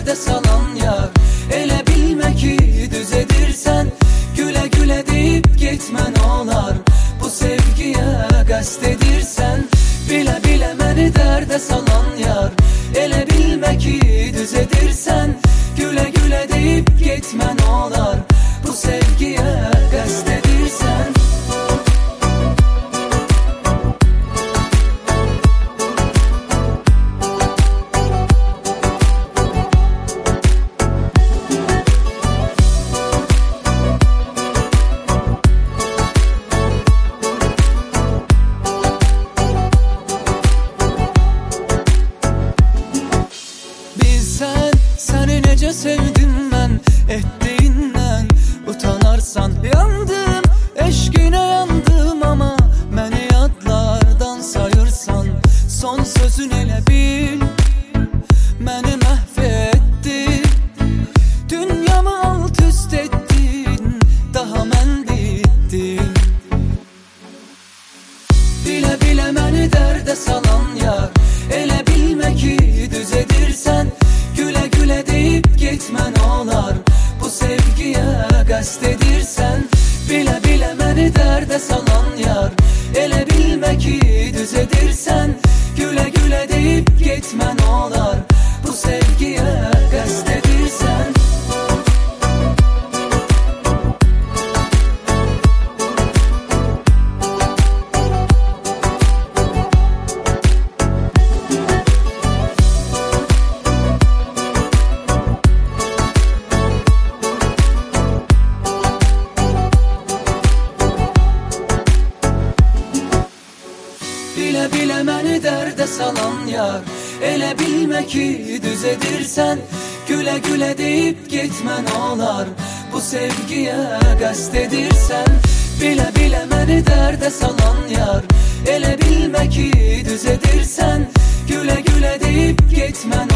dərdə salan yar. Elə bilmə ki düzədirsən, gülə gülə deyib getmən olar. Bu sevgiyə qəsd edirsən, bilə bilə məni dərdə salan yar. Elə bilmə ki düzədirsən, gülə gülə deyib getmən olar. Bu sevgiyə qəsd edirsən. Səni necə sevdim mən, etdiyindən utanarsan. Yandım, eşqinə yandım, amma məni yadlardan sayırsan. Son sözün elə bil məni məhv etdi, dünyamı alt üst etdin, daha mən bitdim. Bilə bilə məni dərdə salan yar. Elə bilmə ki düzədirsən, gülə gülə deyib getmən olar. Bu sevgiyə qəsd edirsən, bilə bilə məni dərdə salan yar. Elə bilmə ki düzədirsən, gülə gülə deyib getmən olar. Bu sevgiyə qəsd edirsən. Bilə bilə məni dərdə salan yar. Elə bilmə ki düzədirsən, gülə gülə deyib getmən olar. Bu sevgiyə qəsd edirsən, bilə bilə məni dərdə salan yar. Elə bilmə ki düzədirsən, gülə gülə deyib getmən